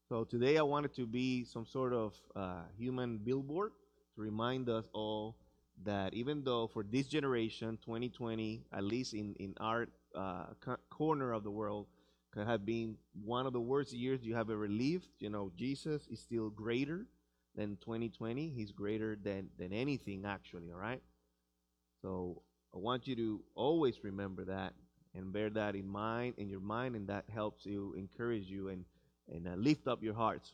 So today I wanted to be some sort of human billboard to remind us all that even though for this generation, 2020, at least in our corner of the world, could have been one of the worst years you have ever lived. Jesus is still greater than 2020. He's greater than anything, actually, all right? So I want you to always remember that and bear that in your mind, and that helps you, encourage you, and lift up your hearts.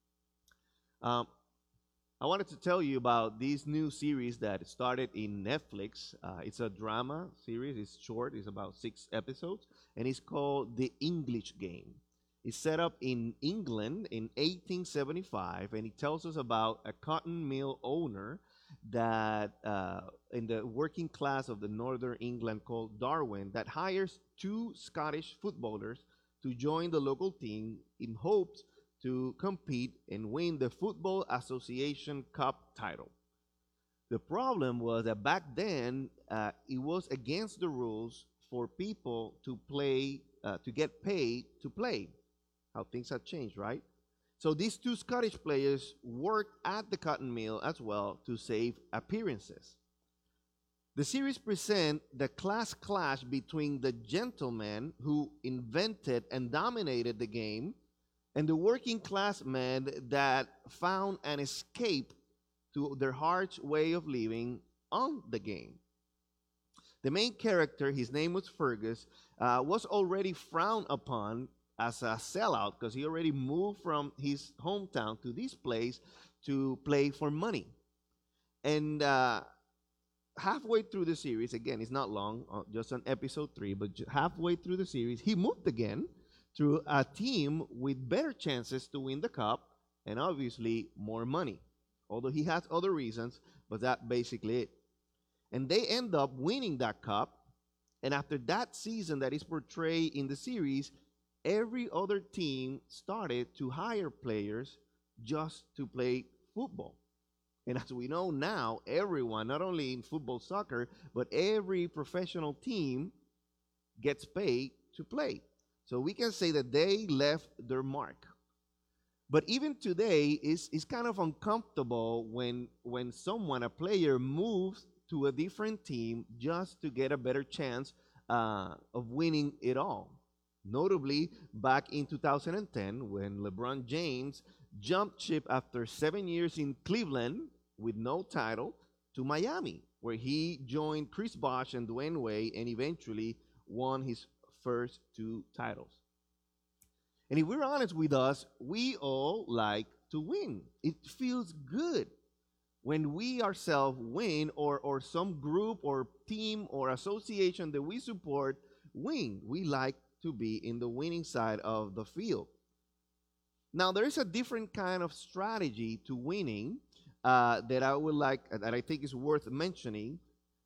Um, I wanted to tell you about this new series that started in Netflix. It's a drama series. It's short. It's about 6 episodes, and it's called The English Game. It's set up in England in 1875, and it tells us about a cotton mill owner that in the working class of the northern England called Darwin that hires two Scottish footballers to join the local team in hopes to compete and win the Football Association Cup title. The problem was that back then it was against the rules for people to play, to get paid to play. How things have changed, right? So these two Scottish players worked at the cotton mill as well to save appearances. The series presents the class clash between the gentlemen who invented and dominated the game and the working class men that found an escape to their harsh way of living on the game. The main character, his name was Fergus, was already frowned upon as a sellout because he already moved from his hometown to this place to play for money. And halfway through the series, again, it's not long, just on episode 3, but halfway through the series, he moved again to a team with better chances to win the cup and obviously more money. Although he has other reasons, but that's basically it. And they end up winning that cup. And after that season that is portrayed in the series, every other team started to hire players just to play football. And as we know now, everyone, not only in football, soccer, but every professional team gets paid to play. So we can say that they left their mark. But even today, it's kind of uncomfortable when someone, a player, moves to a different team just to get a better chance of winning it all. Notably, back in 2010, when LeBron James jumped ship after 7 years in Cleveland with no title to Miami, where he joined Chris Bosh and Dwayne Wade and eventually won his first 2 titles. And if we're honest with us, we all like to win. It feels good when we ourselves win, or some group or team or association that we support win. We like to be in the winning side of the field. Now, there is a different kind of strategy to winning that I think is worth mentioning.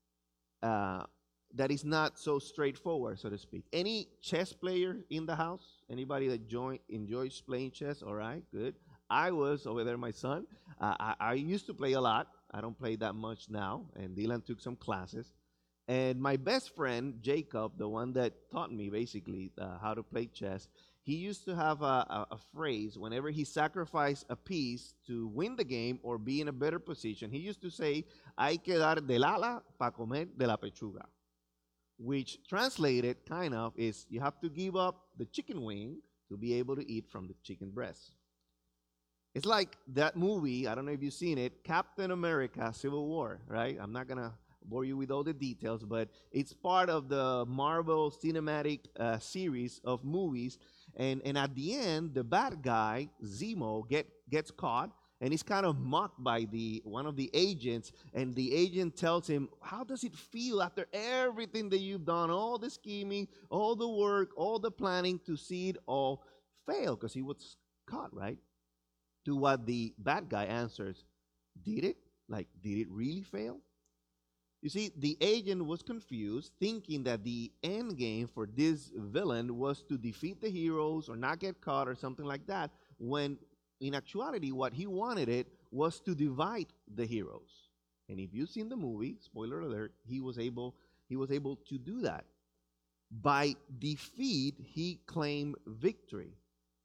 That is not so straightforward, so to speak. Any chess player in the house? Anybody that enjoys playing chess? All right, good. I was over there, my son. I used to play a lot. I don't play that much now, and Dylan took some classes. And my best friend, Jacob, the one that taught me basically how to play chess, he used to have a phrase whenever he sacrificed a piece to win the game or be in a better position. He used to say, hay que dar del ala para comer de la pechuga, which translated kind of is you have to give up the chicken wing to be able to eat from the chicken breast. It's like that movie, I don't know if you've seen it, Captain America Civil War, right? I'm not going to bore you with all the details, but it's part of the Marvel Cinematic series of movies. And at the end, the bad guy, Zemo, gets caught, and he's kind of mocked by one of the agents, and the agent tells him, how does it feel after everything that you've done, all the scheming, all the work, all the planning, to see it all fail? Because he was caught, right? To what the bad guy answers, did it? Like, did it really fail? You see, the agent was confused, thinking that the end game for this villain was to defeat the heroes or not get caught or something like that, when in actuality, what he wanted it was to divide the heroes. And if you've seen the movie, spoiler alert, he was able to do that. By defeat, he claimed victory.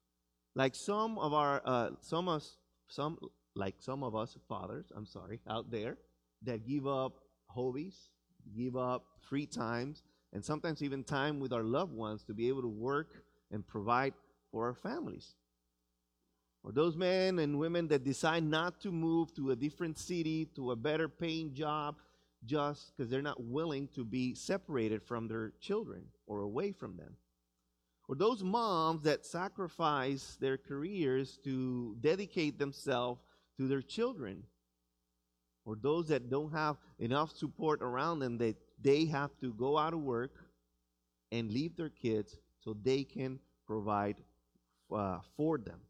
Like some of our some some of us fathers, I'm sorry, out there that give up hobbies, give up free times, and sometimes even time with our loved ones to be able to work and provide for our families. Or those men and women that decide not to move to a different city, to a better paying job, just because they're not willing to be separated from their children or away from them. Or those moms that sacrifice their careers to dedicate themselves to their children. Or those that don't have enough support around them that they have to go out of work and leave their kids so they can provide for them.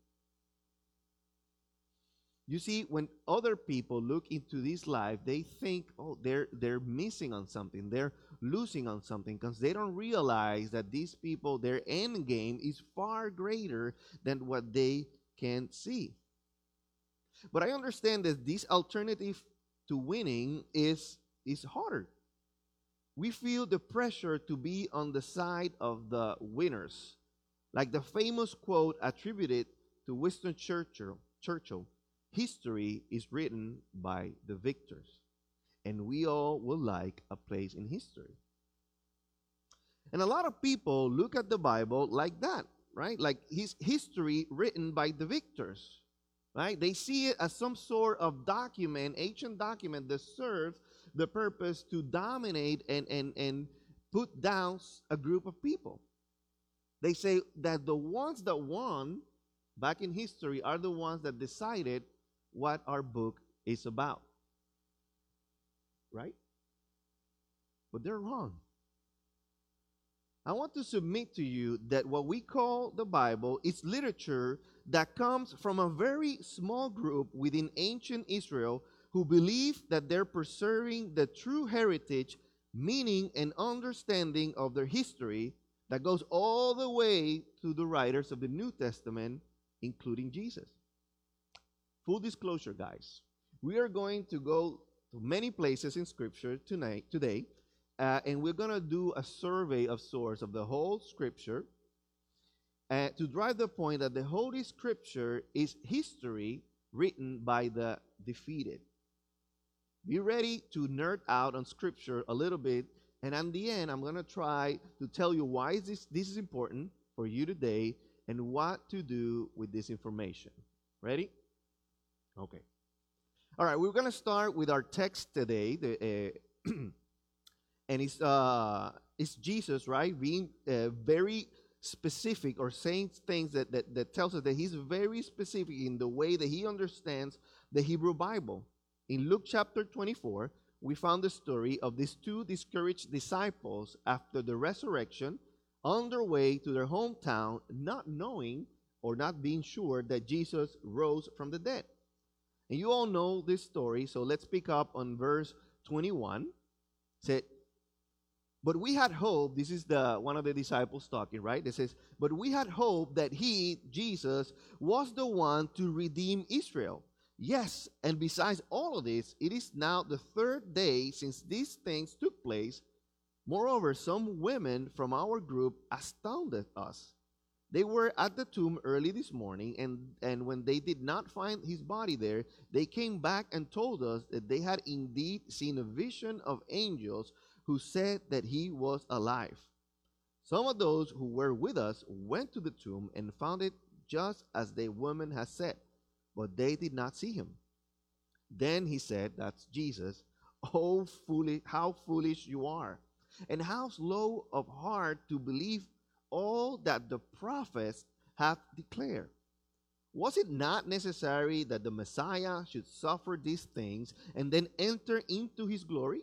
You see, when other people look into this life, they think, oh, they're missing on something, they're losing on something, because they don't realize that these people, their end game is far greater than what they can see. But I understand that this alternative to winning is harder. We feel the pressure to be on the side of the winners. Like the famous quote attributed to Winston Churchill, history is written by the victors, and we all would like a place in history. And a lot of people look at the Bible like that, right? Like his history written by the victors, right? They see it as some sort of document, ancient document that serves the purpose to dominate and put down a group of people. They say that the ones that won back in history are the ones that decided what our book is about. Right? But they're wrong. I want to submit to you that what we call the Bible is literature that comes from a very small group within ancient Israel who believe that they're preserving the true heritage, meaning, and understanding of their history that goes all the way to the writers of the New Testament, including Jesus. Full disclosure, guys, we are going to go to many places in Scripture today, and we're going to do a survey of sorts of the whole Scripture to drive the point that the Holy Scripture is history written by the defeated. Be ready to nerd out on Scripture a little bit, and at the end, I'm going to try to tell you why this is important for you today and what to do with this information. Ready? Okay. All right, we're going to start with our text today, and it's Jesus, right, being very specific or saying things that tells us that he's very specific in the way that he understands the Hebrew Bible. In Luke chapter 24, we found the story of these two discouraged disciples after the resurrection on their way to their hometown, not knowing or not being sure that Jesus rose from the dead. And you all know this story, so let's pick up on verse 21. It said, but we had hope, this is one of the disciples talking, right? It says, but we had hope that he, Jesus, was the one to redeem Israel. Yes, and besides all of this, it is now the third day since these things took place. Moreover, some women from our group astounded us. They were at the tomb early this morning, and when they did not find his body there, they came back and told us that they had indeed seen a vision of angels who said that he was alive. Some of those who were with us went to the tomb and found it just as the woman had said, but they did not see him. Then he said, that's Jesus, oh foolish, how foolish you are, and how slow of heart to believe all that the prophets have declared. Was it not necessary that the Messiah should suffer these things and then enter into his glory?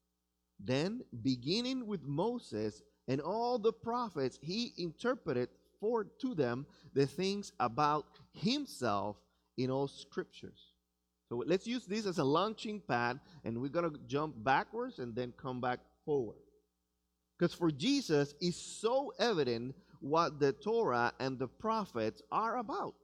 Then, beginning with Moses and all the prophets, he interpreted to them the things about himself in all scriptures. So let's use this as a launching pad, and we're going to jump backwards and then come back forward. Because for Jesus, it's so evident what the Torah and the prophets are about.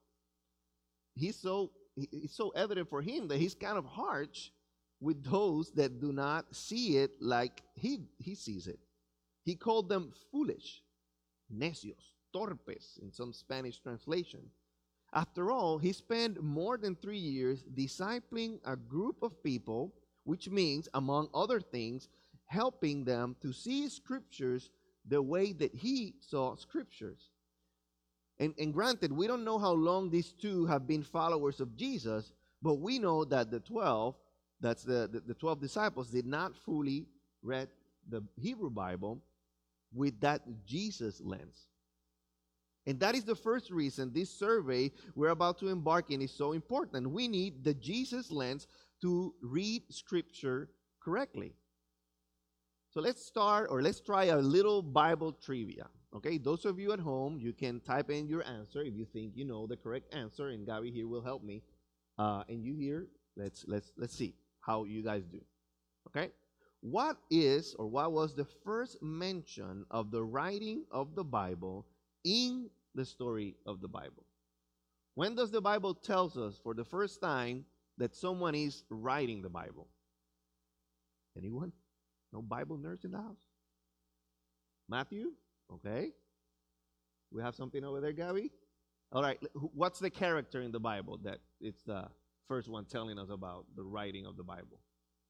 It's so evident for him that he's kind of harsh with those that do not see it like he sees it. He called them foolish, necios, torpes in some Spanish translation. After all, he spent more than 3 years discipling a group of people, which means, among other things, helping them to see scriptures the way that he saw scriptures. And granted, we don't know how long these two have been followers of Jesus, but we know that the 12, that's the 12 disciples, did not fully read the Hebrew Bible with that Jesus lens. And that is the first reason this survey we're about to embark in is so important. We need the Jesus lens to read Scripture correctly. So let's try a little Bible trivia. Okay, those of you at home, you can type in your answer if you think you know the correct answer, and Gabby here will help me. And you here, let's see how you guys do. Okay, what was the first mention of the writing of the Bible in the story of the Bible? When does the Bible tells us for the first time that someone is writing the Bible? Anyone? No Bible nerds in the house? Matthew? Okay. We have something over there, Gabby? All right. What's the character in the Bible that it's the first one telling us about the writing of the Bible?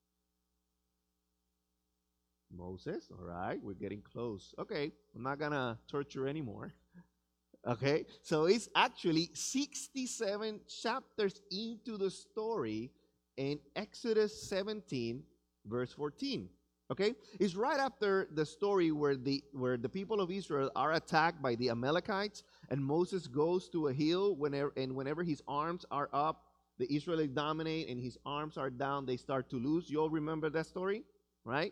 Moses. All right. We're getting close. Okay. I'm not going to torture anymore. Okay. So it's actually 67 chapters into the story in Exodus 17, verse 14. Okay, it's right after the story where the people of Israel are attacked by the Amalekites, and Moses goes to a hill whenever his arms are up, the Israelites dominate, and his arms are down, they start to lose. You all remember that story, right?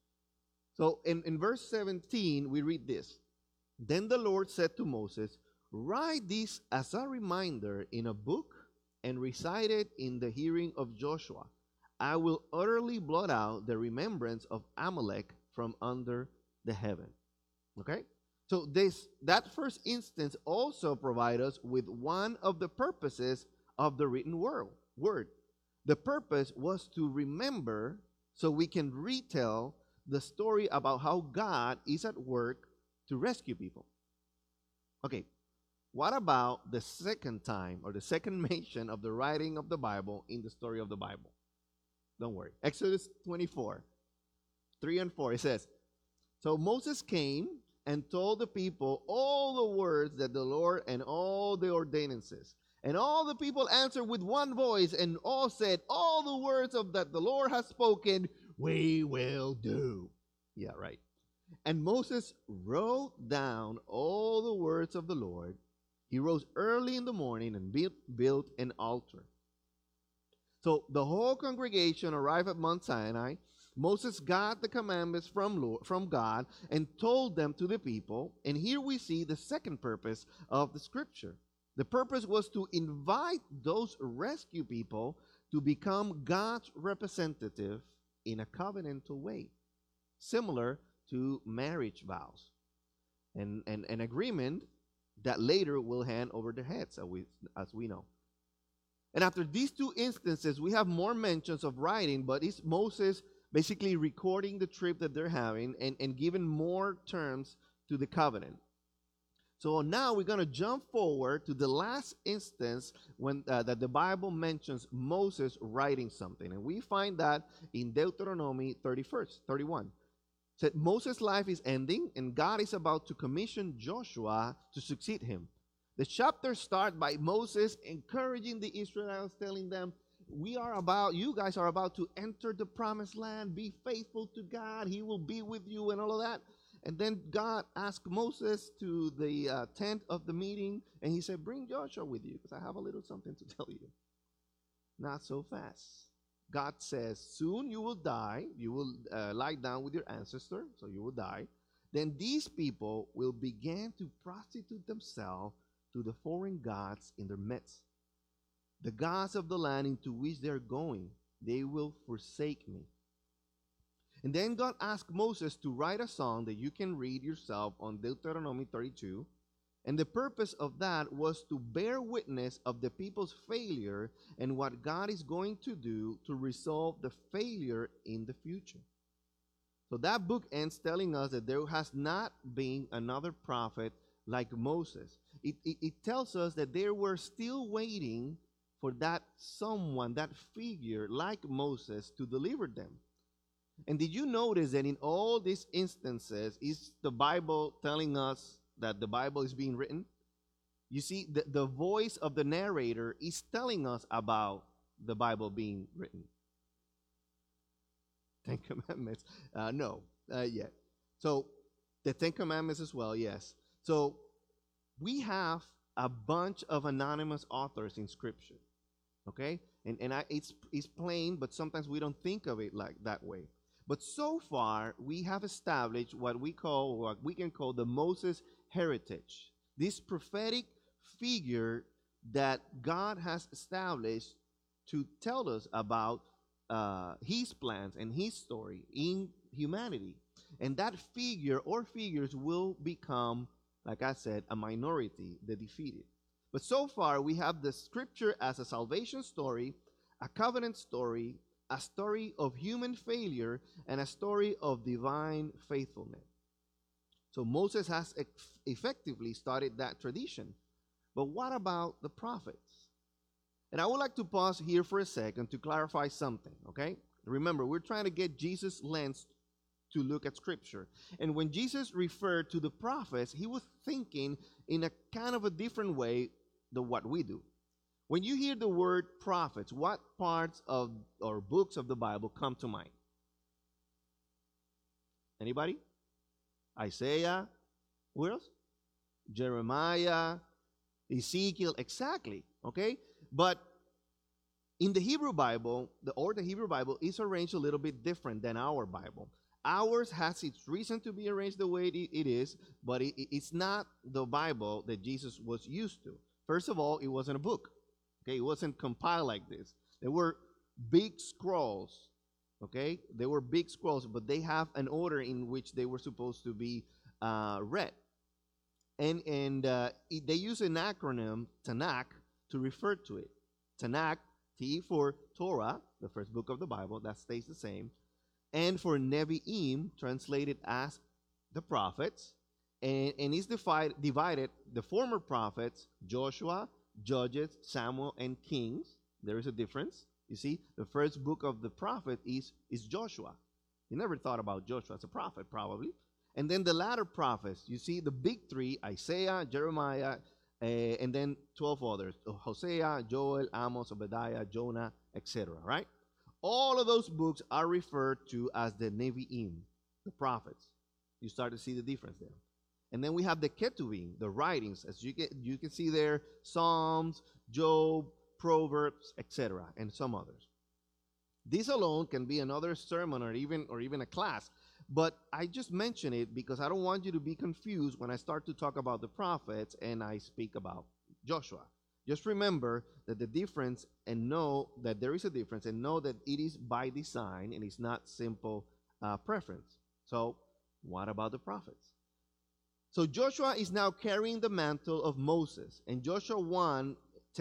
So in verse 17, we read this. Then the Lord said to Moses, "Write this as a reminder in a book and recite it in the hearing of Joshua. I will utterly blot out the remembrance of Amalek from under the heaven." Okay? So that first instance also provides us with one of the purposes of the written word. The purpose was to remember so we can retell the story about how God is at work to rescue people. Okay, what about the second time or the second mention of the writing of the Bible in the story of the Bible? Don't worry. Exodus 24, 3 and 4, it says, "So Moses came and told the people all the words that the Lord and all the ordinances. And all the people answered with one voice, and all said, all the words that the Lord has spoken, we will do." Yeah, right. "And Moses wrote down all the words of the Lord. He rose early in the morning and built an altar." So the whole congregation arrived at Mount Sinai. Moses got the commandments from God and told them to the people. And here we see the second purpose of the scripture. The purpose was to invite those rescue people to become God's representative in a covenantal way, similar to marriage vows, and an agreement that later will hand over their heads, as we know. And after these two instances, we have more mentions of writing, but it's Moses basically recording the trip that they're having and giving more terms to the covenant. So now we're going to jump forward to the last instance when that the Bible mentions Moses writing something. And we find that in Deuteronomy 31. Said Moses' life is ending, and God is about to commission Joshua to succeed him. The chapter starts by Moses encouraging the Israelites, telling them, you guys are about to enter the promised land. Be faithful to God. He will be with you and all of that. And then God asked Moses to the tent of the meeting, and he said, "Bring Joshua with you, because I have a little something to tell you." Not so fast. God says, "Soon you will die. You will lie down with your ancestor, so you will die. Then these people will begin to prostitute themselves to the foreign gods in their midst. The gods of the land into which they are going, they will forsake me." And then God asked Moses to write a song that you can read yourself on Deuteronomy 32. And the purpose of that was to bear witness of the people's failure and what God is going to do to resolve the failure in the future. So that book ends telling us that there has not been another prophet like Moses. it tells us that they were still waiting for that someone, that figure like Moses to deliver them. And did you notice that in all these instances, is the Bible telling us that the Bible is being written? You see, the voice of the narrator is telling us about the Bible being written. Ten Commandments, no, yet. So the Ten Commandments as well, yes. So we have a bunch of anonymous authors in Scripture, okay? It's plain, but sometimes we don't think of it like that way. But so far, we have established what we can call the Moses heritage. This prophetic figure that God has established to tell us about his plans and his story in humanity. And that figure or figures will become, like I said, a minority, the defeated. But so far, we have the Scripture as a salvation story, a covenant story, a story of human failure, and a story of divine faithfulness. So Moses has effectively started that tradition. But what about the prophets? And I would like to pause here for a second to clarify something, okay? Remember, we're trying to get Jesus' lens to look at Scripture. And when Jesus referred to the prophets, he was thinking in a kind of a different way than what we do. When you hear the word prophets, what parts of or books of the Bible come to mind? Anybody? Isaiah? Who else? Jeremiah, Ezekiel, exactly, okay? But in the Hebrew Bible, the Hebrew Bible is arranged a little bit different than our Bible. Ours has its reason to be arranged the way it is, but it's not the Bible that Jesus was used to. First of all, it wasn't a book. Okay, it wasn't compiled like this. There were big scrolls. Okay, there were big scrolls, but they have an order in which they were supposed to be read. And they use an acronym, Tanakh, to refer to it. Tanakh, T for Torah, the first book of the Bible, that stays the same. And for Nevi'im, translated as the prophets. And it's divided, the former prophets, Joshua, Judges, Samuel, and Kings. There is a difference. You see, the first book of the prophet is Joshua. You never thought about Joshua as a prophet, probably. And then the latter prophets, you see the big three, Isaiah, Jeremiah, and then 12 others, Hosea, Joel, Amos, Obadiah, Jonah, etc., right? All of those books are referred to as the Nevi'im, the prophets. You start to see the difference there. And then we have the Ketuvim, the writings, as you can see there, Psalms, Job, Proverbs, etc., and some others. This alone can be another sermon or even a class, but I just mention it because I don't want you to be confused when I start to talk about the prophets and I speak about Joshua. Just remember that the difference and know that there is a difference and know that it is by design and it's not simple preference. So what about the prophets? So Joshua is now carrying the mantle of Moses. And in Joshua 1,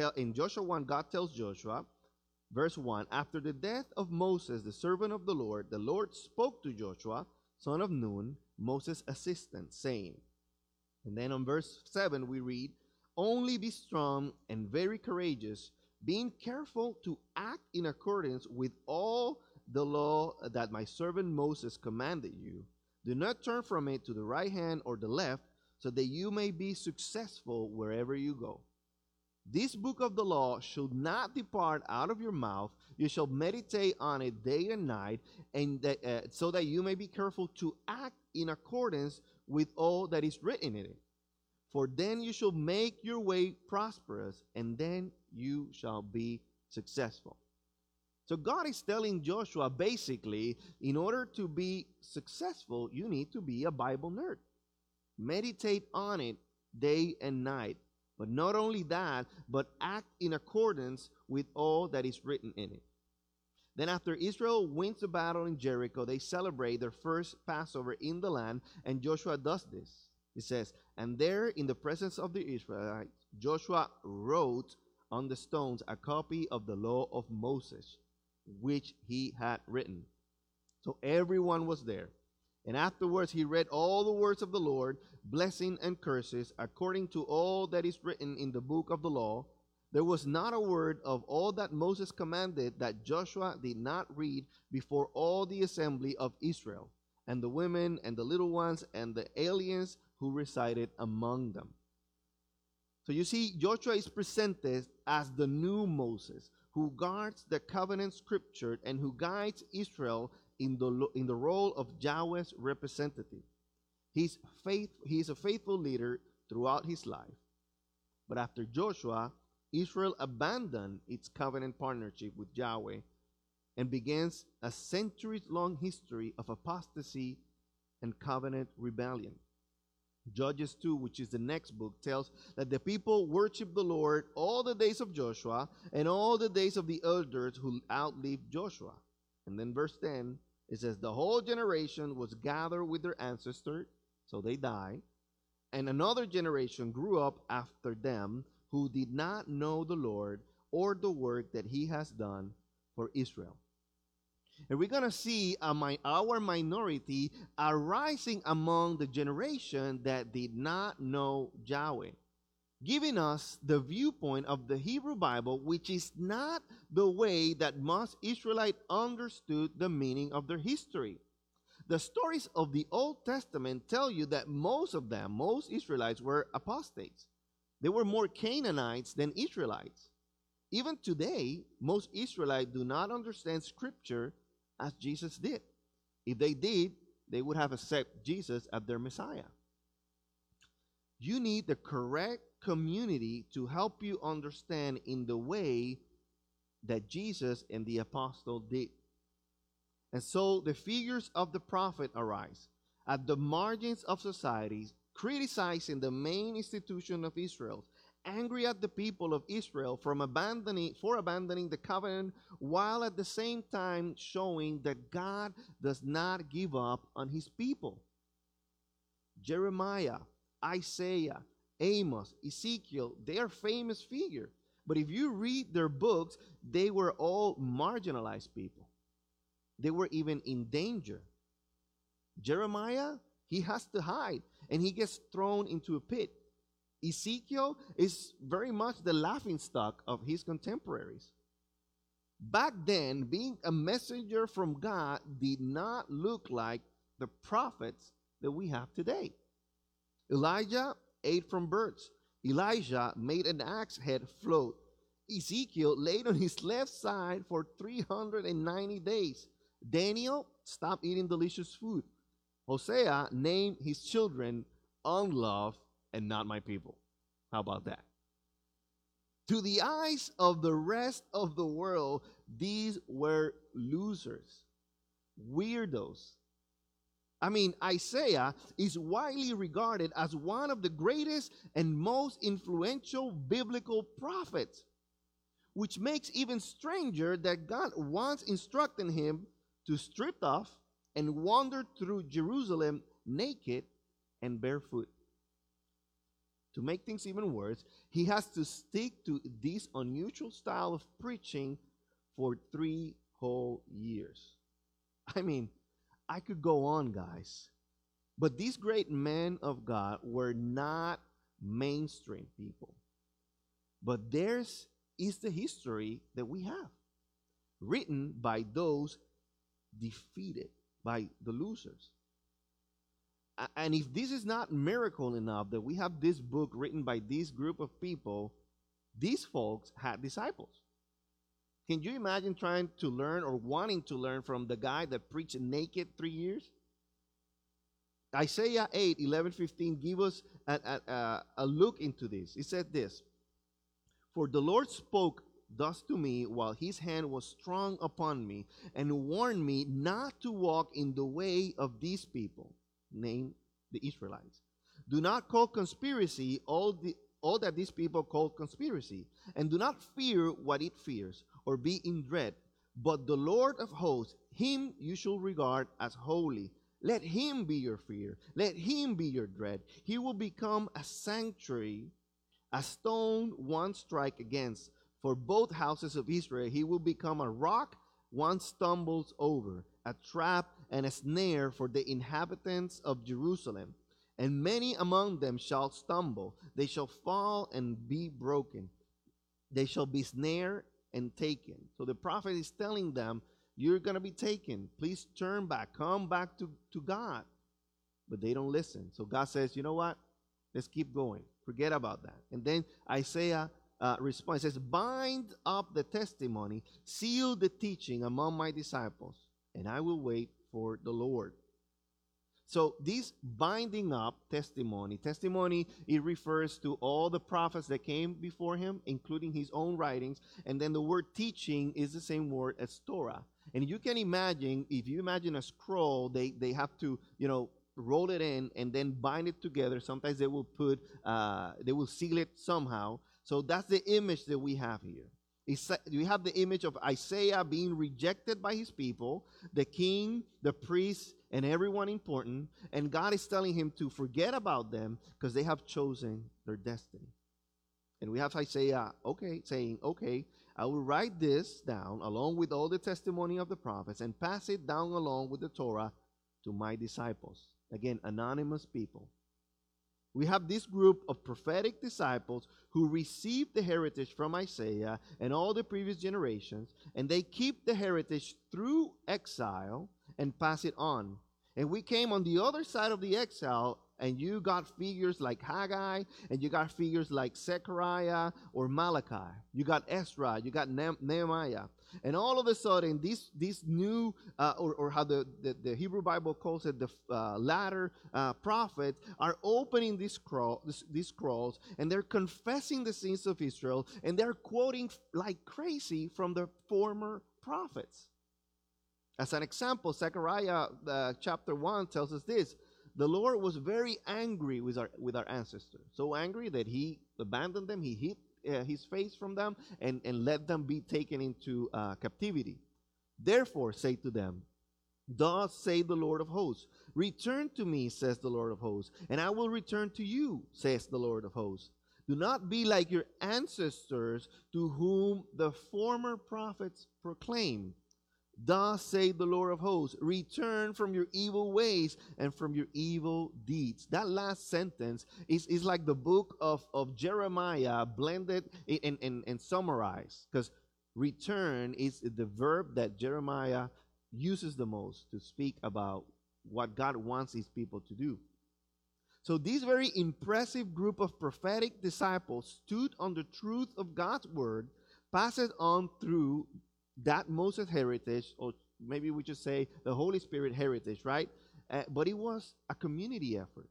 God tells Joshua, verse 1, after the death of Moses, the servant of the Lord spoke to Joshua, son of Nun, Moses' assistant, saying, and then on verse 7 we read, only be strong and very courageous, being careful to act in accordance with all the law that my servant Moses commanded you. Do not turn from it to the right hand or the left, so that you may be successful wherever you go. This book of the law should not depart out of your mouth. You shall meditate on it day and night, and so that you may be careful to act in accordance with all that is written in it. For then you shall make your way prosperous, and then you shall be successful. So God is telling Joshua, basically, in order to be successful, you need to be a Bible nerd. Meditate on it day and night. But not only that, but act in accordance with all that is written in it. Then after Israel wins the battle in Jericho, they celebrate their first Passover in the land, and Joshua does this. It says, and there in the presence of the Israelites, Joshua wrote on the stones a copy of the law of Moses, which he had written. So everyone was there. And afterwards he read all the words of the Lord, blessing and curses, according to all that is written in the book of the law. There was not a word of all that Moses commanded that Joshua did not read before all the assembly of Israel, and the women and the little ones and the aliens who resided among them. So you see, Joshua is presented as the new Moses, who guards the covenant scripture and who guides Israel in the role of Yahweh's representative. He is a faithful leader throughout his life. But after Joshua, Israel abandoned its covenant partnership with Yahweh and begins a centuries-long history of apostasy and covenant rebellion. Judges 2, which is the next book, tells that the people worshiped the Lord all the days of Joshua and all the days of the elders who outlived Joshua. And then verse 10, it says, the whole generation was gathered with their ancestors, so they died, and another generation grew up after them who did not know the Lord or the work that he has done for Israel. And we're going to see our minority arising among the generation that did not know Yahweh, giving us the viewpoint of the Hebrew Bible, which is not the way that most Israelites understood the meaning of their history. The stories of the Old Testament tell you that most Israelites were apostates. They were more Canaanites than Israelites. Even today, most Israelites do not understand Scripture as Jesus did. If they did, they would have accepted Jesus as their Messiah. You need the correct community to help you understand in the way that Jesus and the apostle did. And so the figures of the prophet arise at the margins of societies, criticizing the main institution of Israel, angry at the people of Israel for abandoning the covenant, while at the same time showing that God does not give up on his people. Jeremiah, Isaiah, Amos, Ezekiel, they are famous figures. But if you read their books, they were all marginalized people. They were even in danger. Jeremiah, he has to hide, and he gets thrown into a pit. Ezekiel is very much the laughingstock of his contemporaries. Back then, being a messenger from God did not look like the prophets that we have today. Elijah ate from birds. Elijah made an axe head float. Ezekiel laid on his left side for 390 days. Daniel stopped eating delicious food. Hosea named his children unloved and not my people. How about that? To the eyes of the rest of the world, these were losers, weirdos. I mean, Isaiah is widely regarded as one of the greatest and most influential biblical prophets, which makes even stranger that God once instructed him to strip off and wander through Jerusalem naked and barefoot. To make things even worse, he has to stick to this unusual style of preaching for 3 whole years. I mean, I could go on, guys. But these great men of God were not mainstream people. But theirs is the history that we have, written by those defeated, by the losers. And if this is not miracle enough that we have this book written by this group of people, these folks had disciples. Can you imagine trying to learn or wanting to learn from the guy that preached naked 3 years? Isaiah 8, 11, 15 give us a look into this. It said this, "For the Lord spoke thus to me while his hand was strong upon me and warned me not to walk in the way of these people," named the Israelites. "Do not call conspiracy all that these people call conspiracy, and do not fear what it fears, or be in dread. But the Lord of hosts, him you shall regard as holy. Let him be your fear. Let him be your dread. He will become a sanctuary, a stone one strike against. For both houses of Israel, he will become a rock one stumbles over, a trap and a snare for the inhabitants of Jerusalem. And many among them shall stumble. They shall fall and be broken. They shall be snared and taken. So the prophet is telling them, you're going to be taken. Please turn back. Come back to God. But they don't listen. So God says, you know what? Let's keep going. Forget about that. And then Isaiah responds, says, bind up the testimony, seal the teaching among my disciples, and I will wait for the Lord. So this binding up testimony, it refers to all the prophets that came before him, including his own writings. And then the word teaching is the same word as Torah. And you can imagine, if you imagine a scroll, they have to, roll it in and then bind it together. Sometimes they will seal it somehow. So that's the image that we have here. We have the image of Isaiah being rejected by his people, the king, the priest, and everyone important, and God is telling him to forget about them because they have chosen their destiny. And we have Isaiah, saying, I will write this down along with all the testimony of the prophets and pass it down along with the Torah to my disciples. Again, anonymous people. We have this group of prophetic disciples who received the heritage from Isaiah and all the previous generations, and they keep the heritage through exile and pass it on. And we came on the other side of the exile, and you got figures like Haggai, and you got figures like Zechariah or Malachi. You got Ezra, you got Nehemiah. And all of a sudden, these new, or how the Hebrew Bible calls it, the latter prophets, are opening these scrolls, and they're confessing the sins of Israel, and they're quoting like crazy from the former prophets. As an example, Zechariah chapter 1 tells us this: the Lord was very angry with our ancestors, so angry that he abandoned them, he hid his face from them, and let them be taken into captivity. Therefore say to them, thus say the Lord of hosts, return to me, says the Lord of hosts, and I will return to you, says the Lord of hosts. Do not be like your ancestors, to whom the former prophets proclaimed. Thus say the Lord of hosts, return from your evil ways and from your evil deeds. That last sentence is like the book of Jeremiah blended and summarized, because return is the verb that Jeremiah uses the most to speak about what God wants his people to do. So this very impressive group of prophetic disciples stood on the truth of God's word, passed it on through that Moses heritage, or maybe we should say the Holy Spirit heritage, right? But it was a community effort.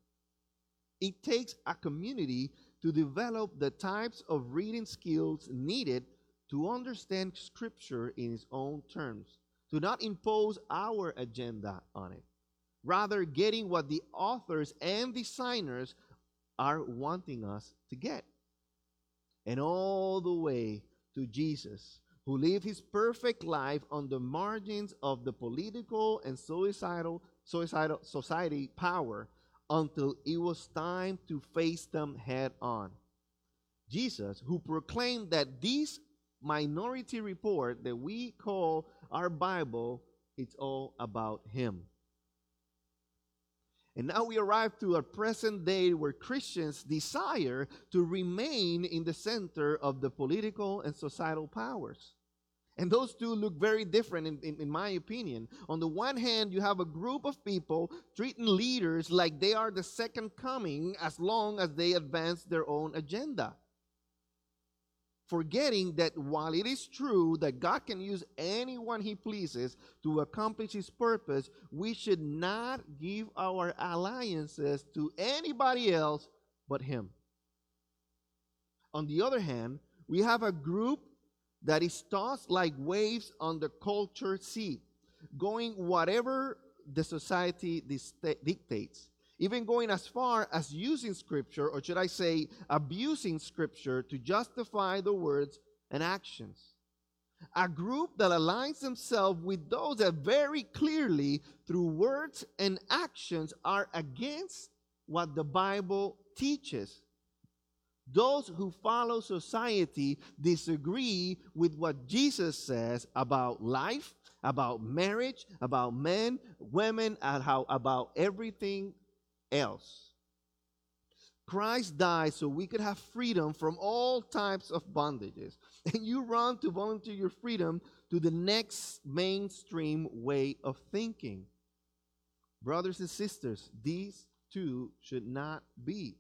It takes a community to develop the types of reading skills needed to understand Scripture in its own terms, to not impose our agenda on it, rather getting what the authors and designers are wanting us to get. And all the way to Jesus, who lived his perfect life on the margins of the political and society power until it was time to face them head on. Jesus, who proclaimed that this minority report that we call our Bible, it's all about him. And now we arrive to a present day where Christians desire to remain in the center of the political and societal powers. And those two look very different in my opinion. On the one hand, you have a group of people treating leaders like they are the second coming as long as they advance their own agenda, forgetting that while it is true that God can use anyone he pleases to accomplish his purpose, we should not give our alliances to anybody else but him. On the other hand, we have a group that is tossed like waves on the culture sea, going whatever the society dictates, even going as far as using Scripture, or should I say abusing Scripture, to justify the words and actions. A group that aligns themselves with those that very clearly, through words and actions, are against what the Bible teaches. Those who follow society disagree with what Jesus says about life, about marriage, about men, women, and how about everything else. Christ died so we could have freedom from all types of bondages. And you run to volunteer your freedom to the next mainstream way of thinking. Brothers and sisters, these two should not be.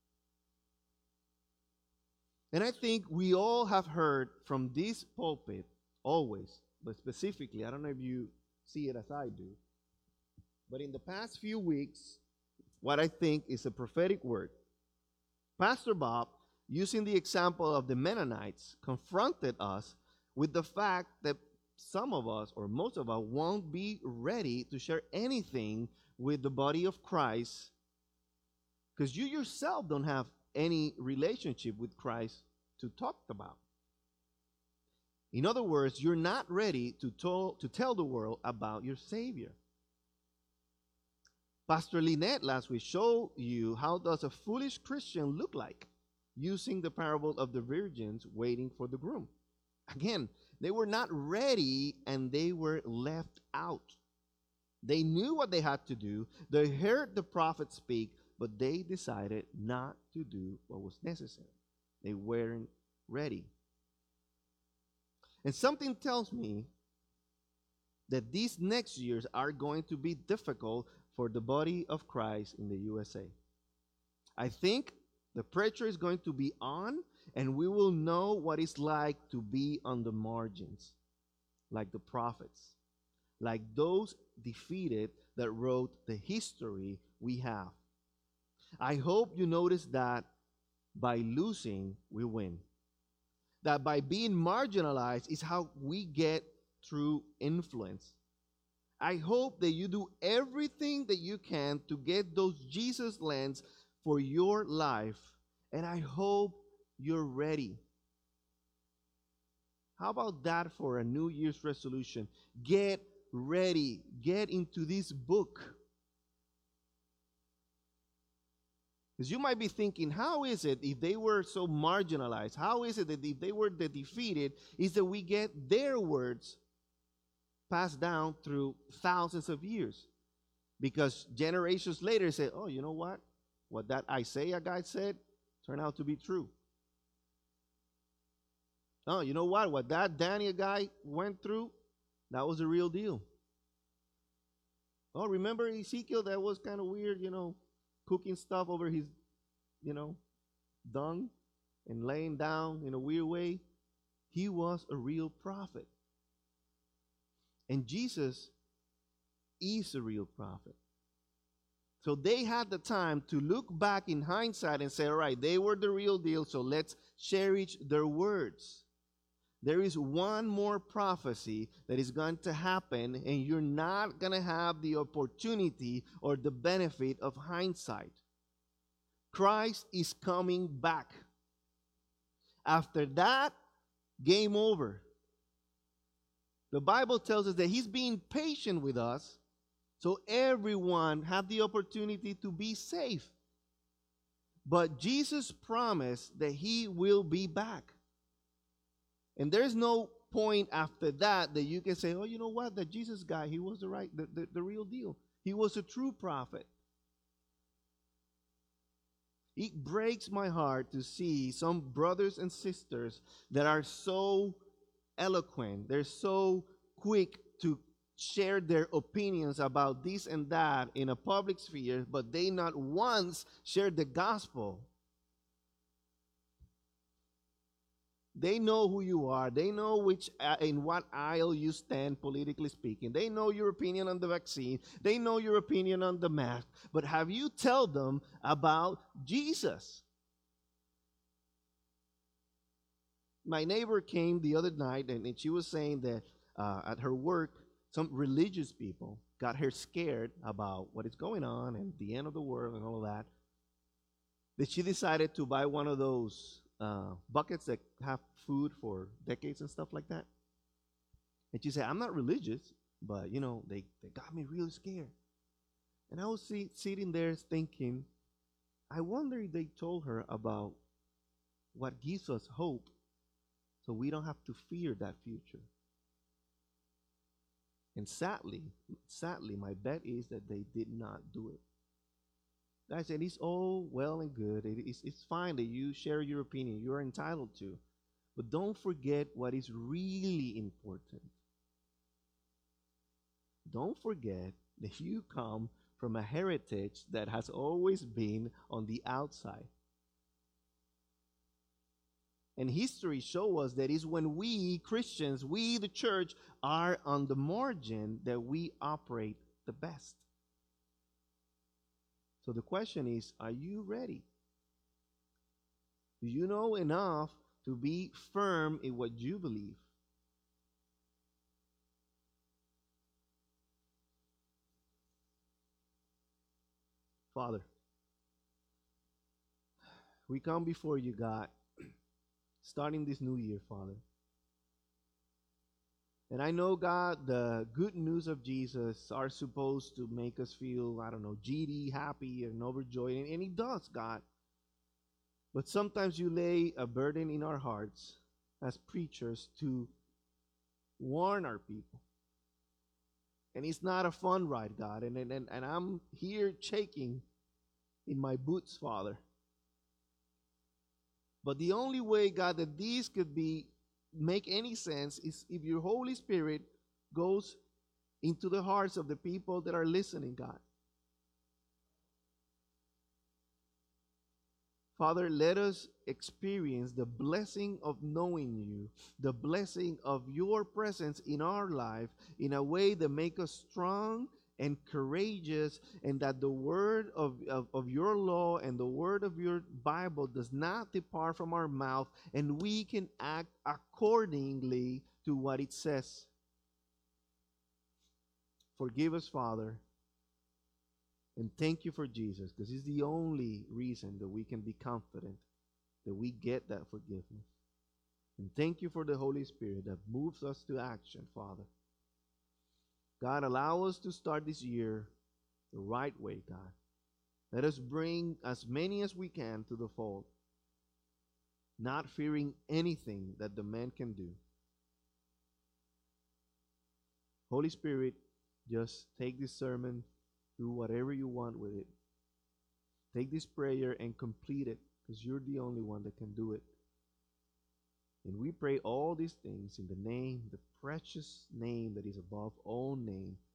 And I think we all have heard from this pulpit, always, but specifically, I don't know if you see it as I do, but in the past few weeks, what I think is a prophetic word. Pastor Bob, using the example of the Mennonites, confronted us with the fact that some of us, or most of us, won't be ready to share anything with the body of Christ because you yourself don't have any relationship with Christ to talk about. In other words, you're not ready to tell the world about your Savior. Pastor Lynette last week showed you how does a foolish Christian look like using the parable of the virgins waiting for the groom. Again, they were not ready and they were left out. They knew what they had to do. They heard the prophet speak, but they decided not to do what was necessary. They weren't ready. And something tells me that these next years are going to be difficult for the body of Christ in the USA. I think the pressure is going to be on, and we will know what it's like to be on the margins, like the prophets, like those defeated that wrote the history we have. I hope you notice that by losing, we win. That by being marginalized is how we get true influence. I hope that you do everything that you can to get those Jesus lens for your life, and I hope you're ready. How about that for a New Year's resolution? Get ready. Get into this book. Because you might be thinking, how is it if they were so marginalized? How is it that if they were the defeated, is that we get their words passed down through thousands of years? Because generations later say, oh, you know what? What that Isaiah guy said turned out to be true. Oh, you know what? What that Daniel guy went through, that was the real deal. Oh, remember Ezekiel? That was kind of weird, cooking stuff over his, dung and laying down in a weird way. He was a real prophet. And Jesus is a real prophet. So they had the time to look back in hindsight and say, all right, they were the real deal, so let's cherish their words. There is one more prophecy that is going to happen, and you're not going to have the opportunity or the benefit of hindsight. Christ is coming back. After that, game over. The Bible tells us that he's being patient with us, so everyone have the opportunity to be safe. But Jesus promised that he will be back. And there's no point after that you can say, oh, you know what? That Jesus guy, he was the real deal. He was a true prophet. It breaks my heart to see some brothers and sisters that are so eloquent. They're so quick to share their opinions about this and that in a public sphere, but they not once shared the gospel. They know who you are. They know in what aisle you stand politically speaking. They know your opinion on the vaccine. They know your opinion on the mask. But have you tell them about Jesus? My neighbor came the other night, and she was saying that at her work, some religious people got her scared about what is going on and the end of the world and all of that. That she decided to buy one of those buckets that have food for decades and stuff like that. And she said, I'm not religious, but, they got me really scared. And I was sitting there thinking, I wonder if they told her about what gives us hope so we don't have to fear that future. And sadly, my bet is that they did not do it. I said, it's all well and good. It's fine that you share your opinion. You're entitled to. But don't forget what is really important. Don't forget that you come from a heritage that has always been on the outside. And history shows us that is when we Christians, we the church, are on the margin that we operate the best. So the question is, are you ready? Do you know enough to be firm in what you believe? Father, we come before you, God, starting this new year, Father. And I know, God, the good news of Jesus are supposed to make us feel, I don't know, giddy, happy, and overjoyed. And it does, God. But sometimes you lay a burden in our hearts as preachers to warn our people. And it's not a fun ride, God. And I'm here shaking in my boots, Father. But the only way, God, that these could be make any sense is if your Holy Spirit goes into the hearts of the people that are listening, God. Father, let us experience the blessing of knowing you, the blessing of your presence in our life in a way that make us strong and courageous, and that the word of your law and the word of your Bible does not depart from our mouth, and we can act accordingly to what it says. Forgive us, Father, and thank you for Jesus, because it's the only reason that we can be confident that we get that forgiveness. And thank you for the Holy Spirit that moves us to action, Father. God, allow us to start this year the right way, God. Let us bring as many as we can to the fold, not fearing anything that the man can do. Holy Spirit, just take this sermon, do whatever you want with it. Take this prayer and complete it, because you're the only one that can do it. And we pray all these things in the name, the precious name that is above all name,